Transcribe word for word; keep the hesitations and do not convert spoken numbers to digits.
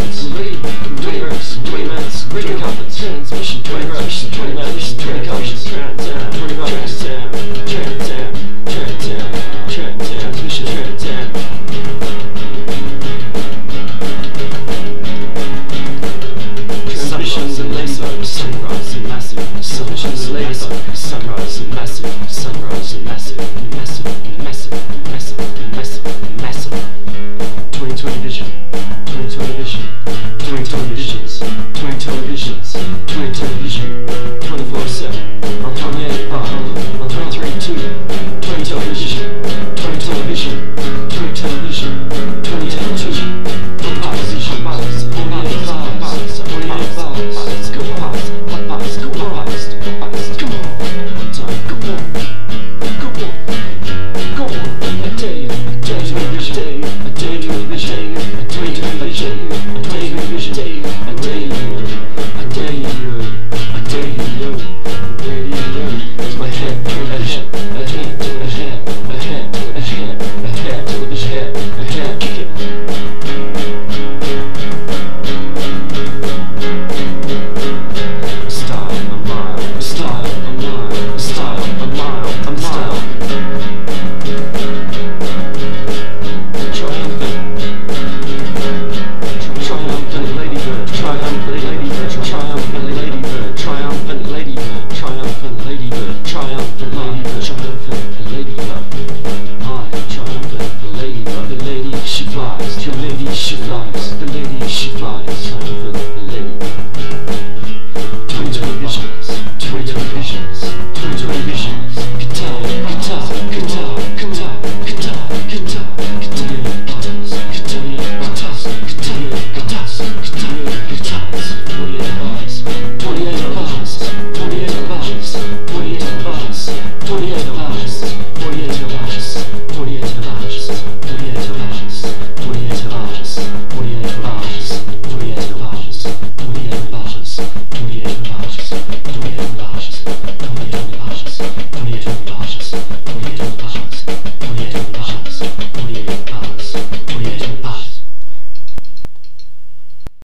minutes, twenty reps, twenty minutes, twenty confidence, transmission, twenty reps, twenty minutes, twenty confidence, transam, twenty reps, transam, transam, transam, transam, transmission, transam. Transmissions and laser, sunrise and massive, transmissions and laser, sunrise and massive, sunrise and massive, massive, massive, massive, massive, massive. twenty twenty vision, twenty twenty vision, twenty televisions, twenty televisions, twenty television, twenty-four seven, on twenty-eight bar, on twenty-three two, twenty television, twenty television, twenty television, twenty television, hot box, hot box, forty-eight bars, forty-eight bars, let's go hot, hot box, go hot, hot box, come on, one time, go on, go on, go on, I tell you, I tell you, I tell you, I tell you, I tell you, I tell you, I tell you, I tell you, I tell you, I tell you, I tell you, I tell you, radio, it's my head, ahead, ahead, ahead, ahead, ahead, ahead, television, ahead, kick it. Style, a mile, style, a mile, style, a mile, a mile. Triumphant, triumphant ladybird, triumphant ladybird, triumphant ladybird, triumphant ladybird, triumphant ladybird, triumphant ladybird, triumphant ladybird. I triumphant the ladybird, the lady she flies, the lady she flies, the lady she flies, triumphant the ladybird. Twenty twenty visions, twenty twenty visions, twenty twenty visions, guitar, guitar, guitar, guitar, guitar, guitar, guitar, guitars, guitars, guitars, guitars, guitars, guitars, forty-eight bars, twenty-eight bars, twenty-eight bars, twenty-eight bars, twenty-eight bars, forty-eight bars, forty-eight bars, forty-eight bars, forty-eight bars, forty-eight bars, forty-eight bars, forty-eight bars, twenty-eight bars, twenty-eight bars, twenty-eight bars, twenty-eight bars, twenty-eight bars, twenty-eight bars, forty-eight bars, forty-eight bars, forty-eight bars.